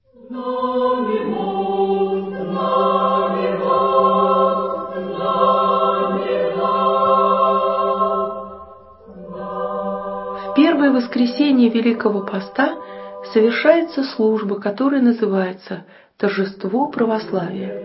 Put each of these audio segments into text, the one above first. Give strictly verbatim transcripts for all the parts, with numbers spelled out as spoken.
В первое воскресенье Великого Поста совершается служба, которая называется «Торжество православия».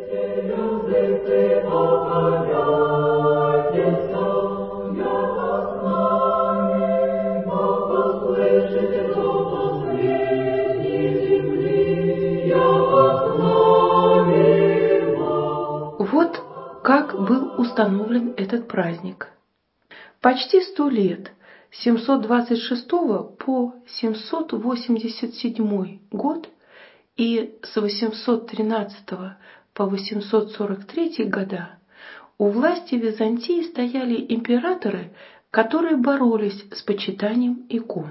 Вот как был установлен этот праздник. Почти сто лет, с семьсот двадцать шестого по семьсот восемьдесят седьмой год и с восемьсот тринадцатого по восемьсот сорок третий года, у власти Византии стояли императоры, которые боролись с почитанием икон.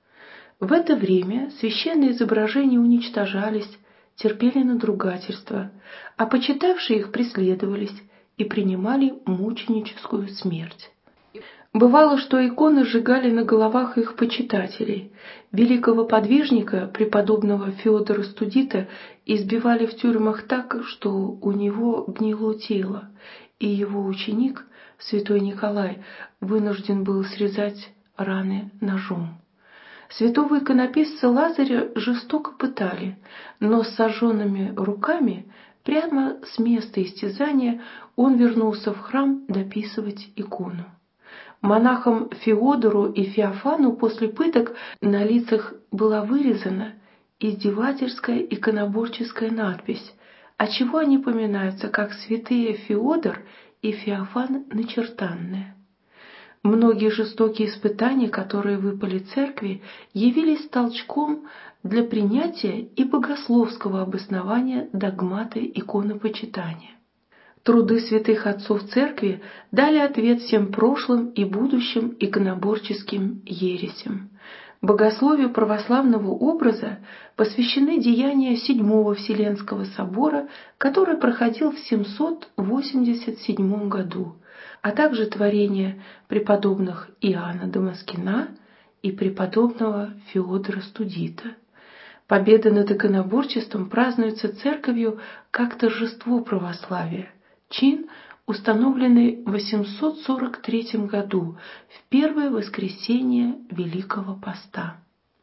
В это время священные изображения уничтожались, терпели надругательства, а почитавшие их преследовались и принимали мученическую смерть. Бывало, что иконы сжигали на головах их почитателей. Великого подвижника, преподобного Феодора Студита, избивали в тюрьмах так, что у него гнило тело, и его ученик, святой Николай, вынужден был срезать раны ножом. Святого иконописца Лазаря жестоко пытали, но с сожженными руками, прямо с места истязания, он вернулся в храм дописывать икону. Монахам Феодору и Феофану после пыток на лицах была вырезана издевательская иконоборческая надпись, отчего они поминаются как святые Феодор и Феофан Начертанные. Многие жестокие испытания, которые выпали церкви, явились толчком для принятия и богословского обоснования догмата иконопочитания. Труды святых отцов церкви дали ответ всем прошлым и будущим иконоборческим ересям. Богословию православного образа посвящены деяния Седьмого Вселенского собора, который проходил в семьсот восемьдесят седьмом году, а также творения преподобных Иоанна Дамаскина и преподобного Феодора Студита. Победа над иконоборчеством празднуется церковью как торжество православия, чин, установленный в восемьсот сорок третьем году, в первое воскресенье Великого Поста.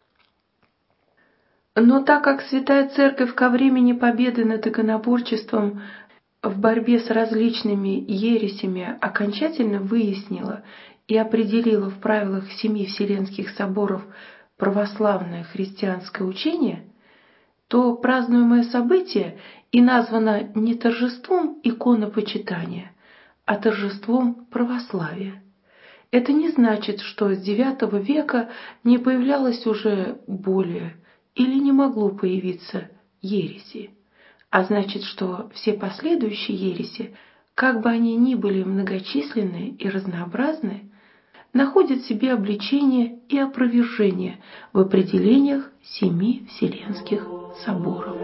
Но так как Святая Церковь ко времени победы над иконоборчеством в борьбе с различными ересями окончательно выяснила и определила в правилах семи Вселенских соборов православное христианское учение, то празднуемое событие и названо не торжеством иконопочитания, а торжеством православия. Это не значит, что с девятого века не появлялось уже более или не могло появиться ереси, а значит, что все последующие ереси, как бы они ни были многочисленны и разнообразны, находят в себе обличение и опровержение в определениях семи Вселенских соборов.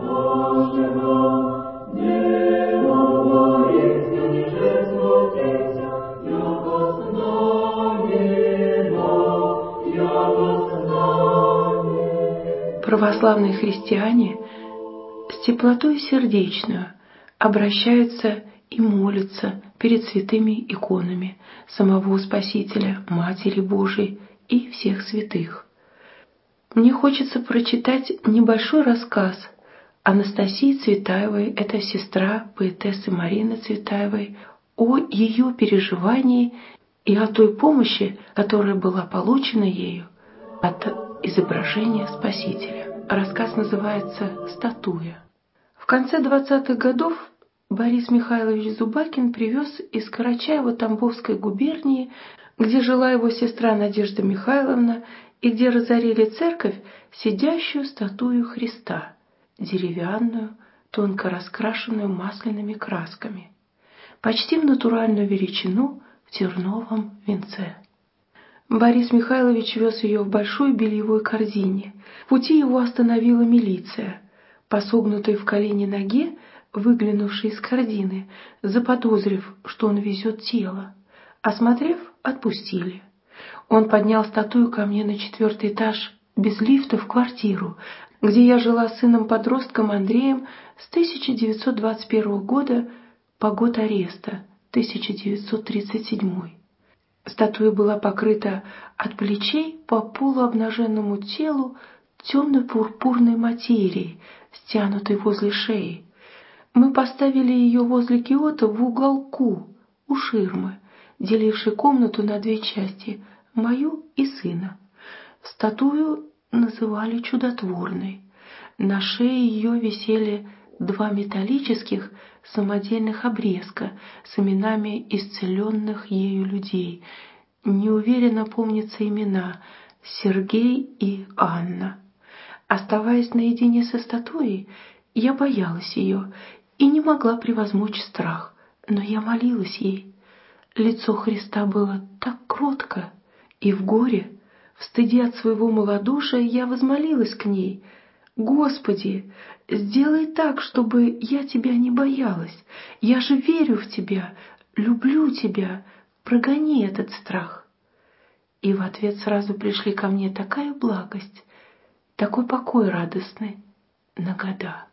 Православные христиане с теплотой сердечную обращаются и молятся перед святыми иконами самого Спасителя, Матери Божией и всех святых. Мне хочется прочитать небольшой рассказ Анастасии Цветаевой, это сестра поэтессы Марины Цветаевой, о ее переживании и о той помощи, которая была получена ею от изображения Спасителя. Рассказ называется «Статуя». В конце двадцатых годов Борис Михайлович Зубакин привез из Карачаево-Тамбовской губернии, где жила его сестра Надежда Михайловна, и где разорили церковь, сидящую статую Христа, деревянную, тонко раскрашенную масляными красками, почти в натуральную величину в терновом венце. Борис Михайлович вез ее в большой бельевой корзине. В пути его остановила милиция. По согнутой в колене ноге, выглянувшей из корзины, заподозрив, что он везет тело, осмотрев, отпустили. Он поднял статую ко мне на четвертый этаж без лифта в квартиру, где я жила с сыном-подростком Андреем с тысяча девятьсот двадцать первого года по год ареста, тысяча девятьсот тридцать седьмой. Статуя была покрыта от плечей по полуобнаженному телу темно-пурпурной материей, стянутой возле шеи. Мы поставили ее возле Киото в уголку у ширмы, делившей комнату на две части, мою и сына. Статую называли чудотворной. На шее ее висели два металлических самодельных обрезка с именами исцеленных ею людей. Неуверенно помнятся имена Сергей и Анна. Оставаясь наедине со статуей, я боялась ее и не могла превозмочь страх, но я молилась ей. Лицо Христа было так кротко, и в горе, в стыде от своего малодушия, я возмолилась к ней: «Господи, сделай так, чтобы я Тебя не боялась. Я же верю в Тебя, люблю Тебя, прогони этот страх». И в ответ сразу пришли ко мне такая благость, такой покой радостный на года.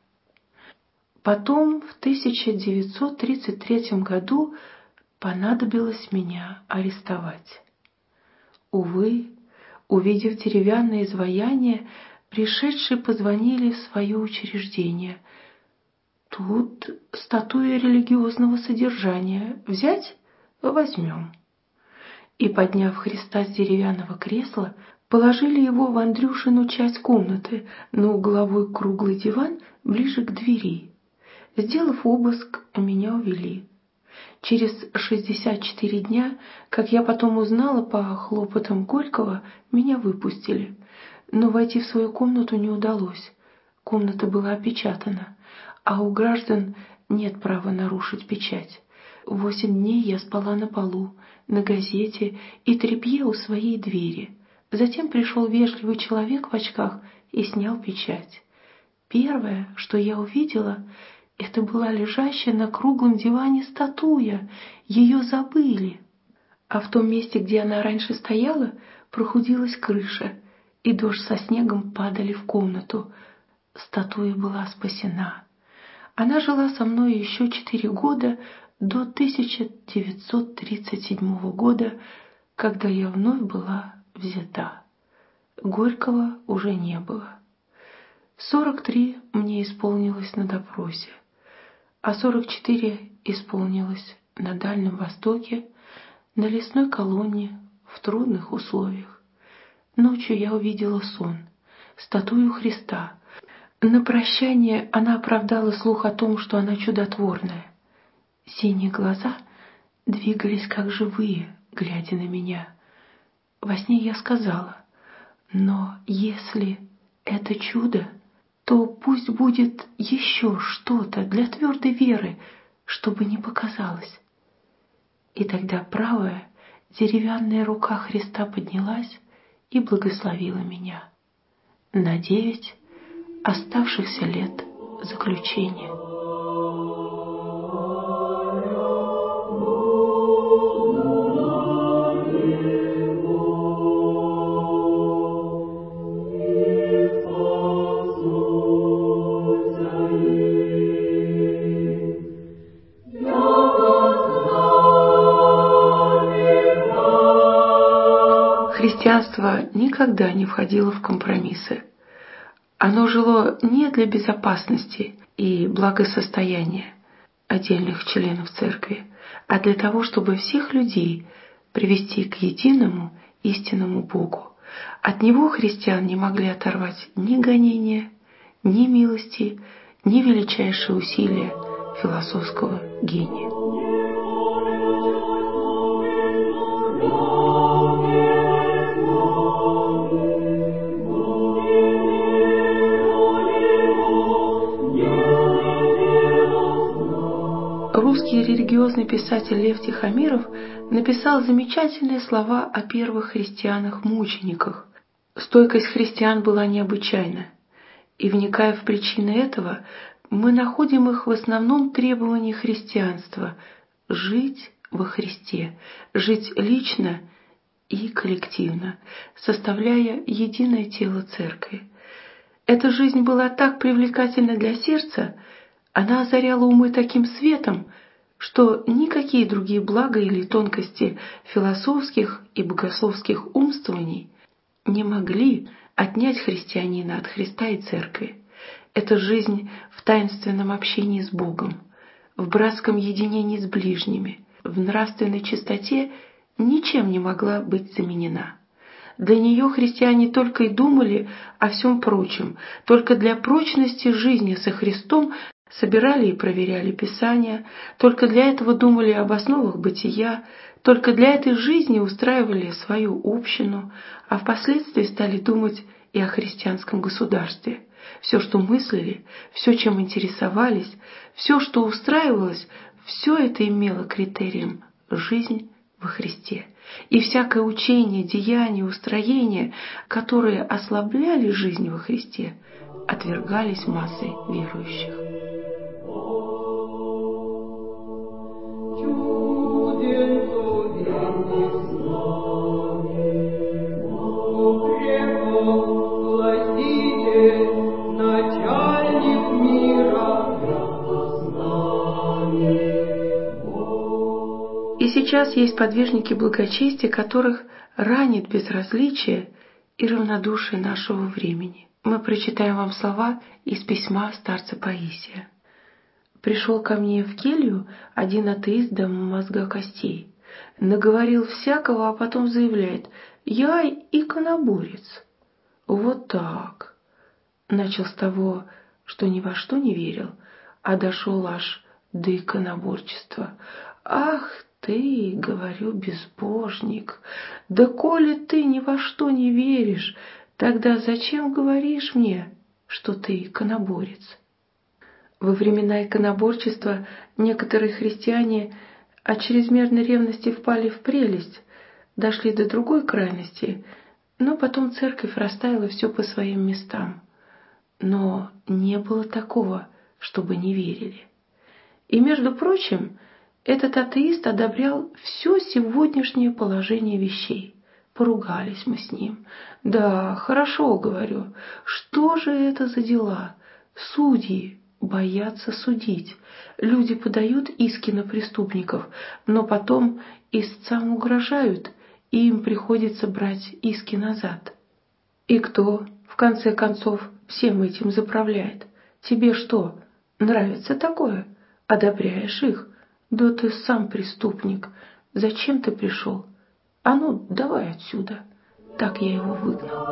Потом в тысяча девятьсот тридцать третьем году понадобилось меня арестовать. Увы, увидев деревянное изваяние, пришедшие позвонили в свое учреждение. Тут статуя религиозного содержания. Взять? Возьмем. И, подняв Христа с деревянного кресла, положили его в Андрюшину часть комнаты, на угловой круглый диван ближе к двери. Сделав обыск, меня увели. Через шестьдесят четыре дня, как я потом узнала по хлопотам Горького, меня выпустили. Но войти в свою комнату не удалось. Комната была опечатана, а у граждан нет права нарушить печать. Восемь дней я спала на полу, на газете и тряпье у своей двери. Затем пришел вежливый человек в очках и снял печать. Первое, что я увидела, это была лежащая на круглом диване статуя. Ее забыли. А в том месте, где она раньше стояла, прохудилась крыша, и дождь со снегом падали в комнату. Статуя была спасена. Она жила со мной еще четыре года, до тысяча девятьсот тридцать седьмого года, когда я вновь была взята. Горького уже не было. Сорок три мне исполнилось на допросе, а сорок четыре исполнилось на Дальнем Востоке, на лесной колонне, в трудных условиях. Ночью я увидела сон, статую Христа. На прощание она оправдала слух о том, что она чудотворная. Синие глаза двигались как живые, глядя на меня. Во сне я сказала: «Но если это чудо, то пусть будет еще что-то для твердой веры, чтобы не показалось». И тогда правая деревянная рука Христа поднялась и благословила меня на девять оставшихся лет заключения. Христианство никогда не входило в компромиссы. Оно жило не для безопасности и благосостояния отдельных членов церкви, а для того, чтобы всех людей привести к единому истинному Богу. От него христиан не могли оторвать ни гонения, ни милости, ни величайшие усилия философского гения. Русский религиозный писатель Лев Тихомиров написал замечательные слова о первых христианах-мучениках. Стойкость христиан была необычайна, и, вникая в причины этого, мы находим их в основном требовании христианства – жить во Христе, жить лично и коллективно, составляя единое тело церкви. Эта жизнь была так привлекательна для сердца, она озаряла умы таким светом, что никакие другие блага или тонкости философских и богословских умствований не могли отнять христианина от Христа и Церкви. Это жизнь в таинственном общении с Богом, в братском единении с ближними, в нравственной чистоте ничем не могла быть заменена. Для нее христиане только и думали о всем прочем, только для прочности жизни со Христом собирали и проверяли Писания, только для этого думали об основах бытия, только для этой жизни устраивали свою общину, а впоследствии стали думать и о христианском государстве. Все, что мыслили, все, чем интересовались, все, что устраивалось, все это имело критерием «жизнь во Христе». И всякое учение, деяние, устроение, которые ослабляли жизнь во Христе, отвергались массой верующих. И сейчас есть подвижники благочестия, которых ранит безразличие и равнодушие нашего времени. Мы прочитаем вам слова из письма старца Паисия. «Пришел ко мне в келью один атеист до мозга костей, наговорил всякого, а потом заявляет: «Я иконоборец». Вот так. Начал с того, что ни во что не верил, а дошел аж до иконоборчества. Ах ты, говорю, безбожник, да коли ты ни во что не веришь, тогда зачем говоришь мне, что ты иконоборец? Во времена иконоборчества некоторые христиане от чрезмерной ревности впали в прелесть, дошли до другой крайности, но потом церковь расставила все по своим местам. Но не было такого, чтобы не верили. И, между прочим, этот атеист одобрял все сегодняшнее положение вещей. Поругались мы с ним. Да, хорошо, говорю, что же это за дела? Судьи боятся судить. Люди подают иски на преступников, но потом истцам угрожают, и им приходится брать иски назад. И кто, в конце концов, всем этим заправляет? Тебе что, нравится такое? Одобряешь их? Да ты сам преступник. Зачем ты пришел? А ну, давай отсюда. Так я его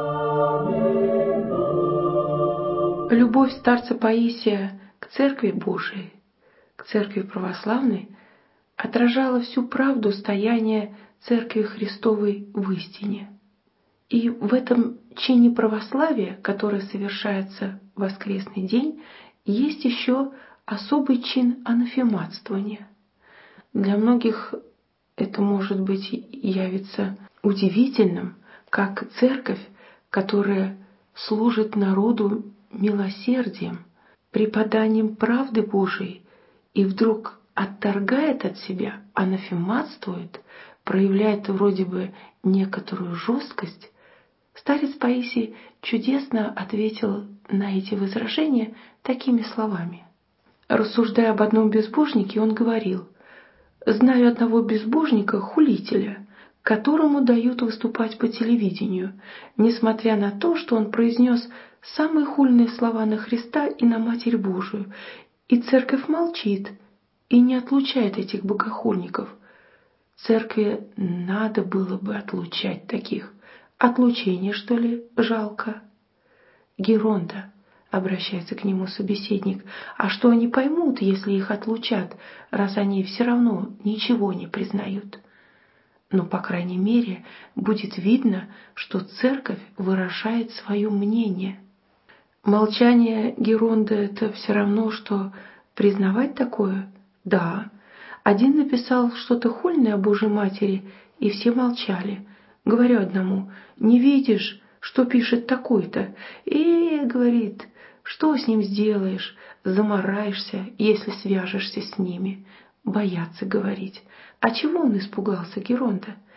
выгнал. Любовь старца Паисия к Церкви Божией, к Церкви Православной, отражала всю правду стояния Церкви Христовой в истине. И в этом чине православия, который совершается в воскресный день, есть еще особый чин анафематствования. Для многих это, может быть, явится удивительным, как церковь, которая служит народу милосердием, преподанием правды Божией, и вдруг отторгает от себя, анафематствует, проявляет вроде бы некоторую жесткость. Старец Паисий чудесно ответил на эти возражения такими словами. Рассуждая об одном безбожнике, он говорил: «Знаю одного безбожника-хулителя, которому дают выступать по телевидению, несмотря на то, что он произнес самые хульные слова на Христа и на Матерь Божию, и церковь молчит и не отлучает этих богохульников. Церкви надо было бы отлучать таких. Отлучение, что ли, жалко?» «Геронда», — обращается к нему собеседник, — «а что они поймут, если их отлучат, раз они все равно ничего не признают?» Но, по крайней мере, будет видно, что церковь выражает свое мнение. Молчание Геронда — это все равно, что признавать такое? Да. Один написал что-то хульное о Божьей Матери, и все молчали. Говорю одному: «Не видишь, что пишет такой-то?» И говорит: «Что с ним сделаешь? Замораешься, если свяжешься с ними». Боятся говорить. А чего он испугался, Геронда?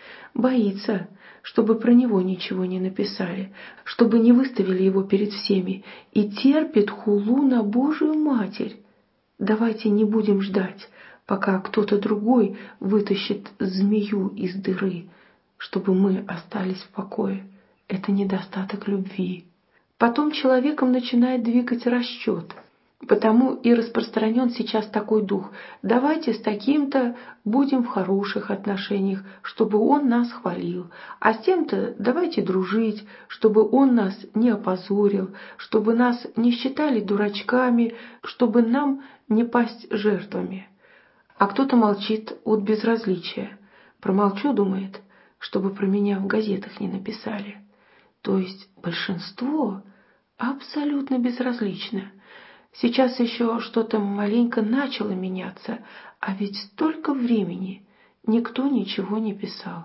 Боится, чтобы про него ничего не написали, чтобы не выставили его перед всеми, и терпит хулу на Божию Матерь. Давайте не будем ждать, пока кто-то другой вытащит змею из дыры, чтобы мы остались в покое. Это недостаток любви. Потом человеком начинает двигать расчет. Потому и распространен сейчас такой дух. Давайте с таким-то будем в хороших отношениях, чтобы он нас хвалил. А с тем-то давайте дружить, чтобы он нас не опозорил, чтобы нас не считали дурачками, чтобы нам не пасть жертвами. А кто-то молчит от безразличия. Промолчу, думает, чтобы про меня в газетах не написали. То есть большинство абсолютно безразлично. Сейчас еще что-то маленько начало меняться, а ведь столько времени никто ничего не писал.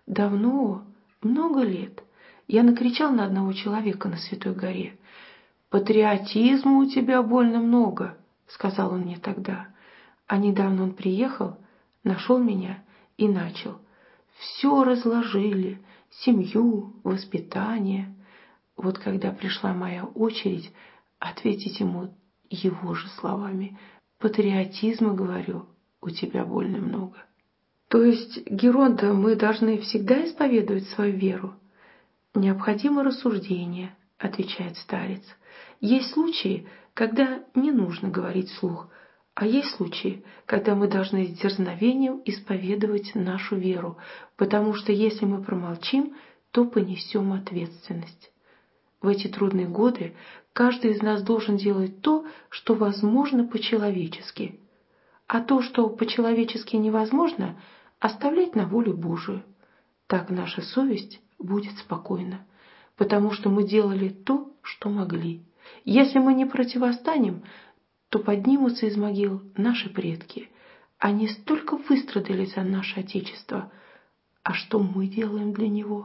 Давно, много лет. Я накричал на одного человека на Святой горе. «Патриотизма у тебя больно много», — сказал он мне тогда. А недавно он приехал, нашел меня и начал. Все разложили, семью, воспитание. Вот когда пришла моя очередь ответить ему его же словами: «Патриотизма, говорю, у тебя больно много». То есть, Геронда, мы должны всегда исповедовать свою веру? Необходимо рассуждение, отвечает старец. Есть случаи, когда не нужно говорить вслух, а есть случаи, когда мы должны с дерзновением исповедовать нашу веру, потому что если мы промолчим, то понесем ответственность. В эти трудные годы каждый из нас должен делать то, что возможно по-человечески, а то, что по-человечески невозможно, оставлять на волю Божию. Так наша совесть будет спокойна, потому что мы делали то, что могли. Если мы не противостанем, то поднимутся из могил наши предки. Они столько выстрадали за наше Отечество, а что мы делаем для него?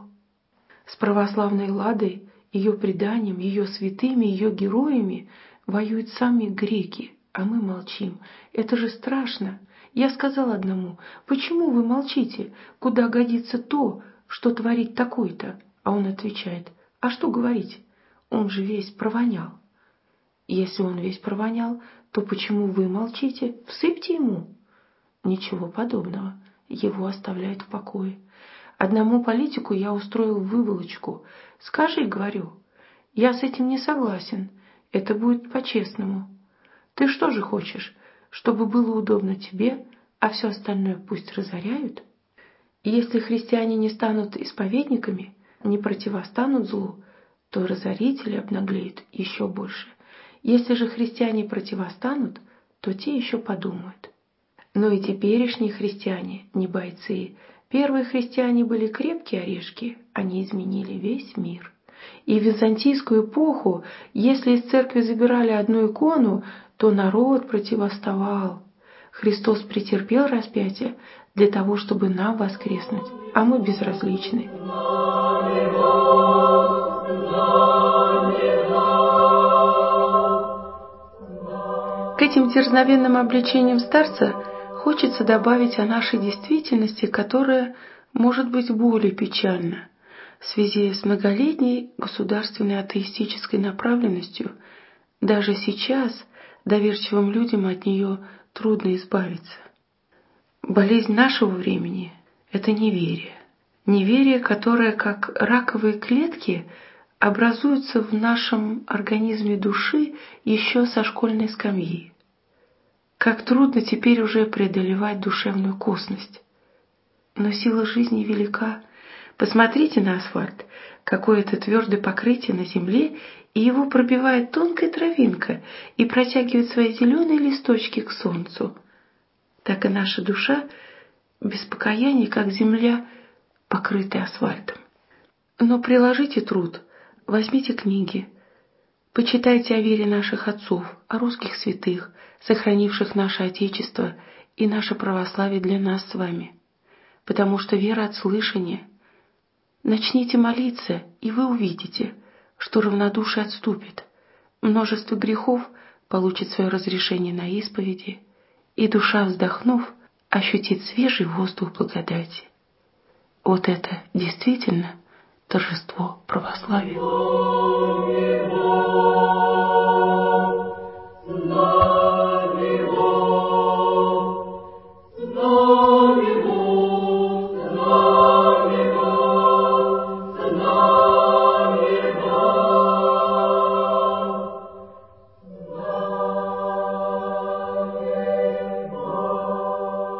С православной Ладой, ее преданием, ее святыми, ее героями воюют сами греки, а мы молчим. Это же страшно. Я сказал одному: «Почему вы молчите? Куда годится то, что творит такой-то?» А он отвечает: «А что говорить? Он же весь провонял». Если он весь провонял, то почему вы молчите? Всыпьте ему. Ничего подобного. Его оставляют в покое. Одному политику я устроил выволочку. «Скажи, — говорю, — я с этим не согласен. Это будет по-честному. Ты что же хочешь, чтобы было удобно тебе, а все остальное пусть разоряют?» Если христиане не станут исповедниками, не противостанут злу, то разорители обнаглеют еще больше. Если же христиане противостанут, то те еще подумают. Но и теперешние христиане не бойцы. Первые христиане были крепкие орешки, они изменили весь мир. И в византийскую эпоху, если из церкви забирали одну икону, то народ противоставал. Христос претерпел распятие для того, чтобы нам воскреснуть, а мы безразличны. К этим дерзновенным обличениям старца хочется добавить о нашей действительности, которая может быть более печальна. В связи с многолетней государственной атеистической направленностью даже сейчас доверчивым людям от нее трудно избавиться. Болезнь нашего времени – это неверие. Неверие, которое, как раковые клетки, образуется в нашем организме души еще со школьной скамьи. Как трудно теперь уже преодолевать душевную косность. Но сила жизни велика. Посмотрите на асфальт, какое-то твердое покрытие на земле, и его пробивает тонкая травинка и протягивает свои зеленые листочки к солнцу. Так и наша душа без покаяния, как земля, покрытая асфальтом. Но приложите труд, возьмите книги, почитайте о вере наших отцов, о русских святых, сохранивших наше Отечество и наше православие для нас с вами. Потому что вера от слышания. Начните молиться, и вы увидите, что равнодушие отступит. Множество грехов получит свое разрешение на исповеди, и душа, вздохнув, ощутит свежий воздух благодати. Вот это действительно торжество православия.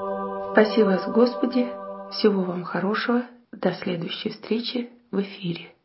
Спаси вас, Господи, всего вам хорошего, до следующей встречи в эфире.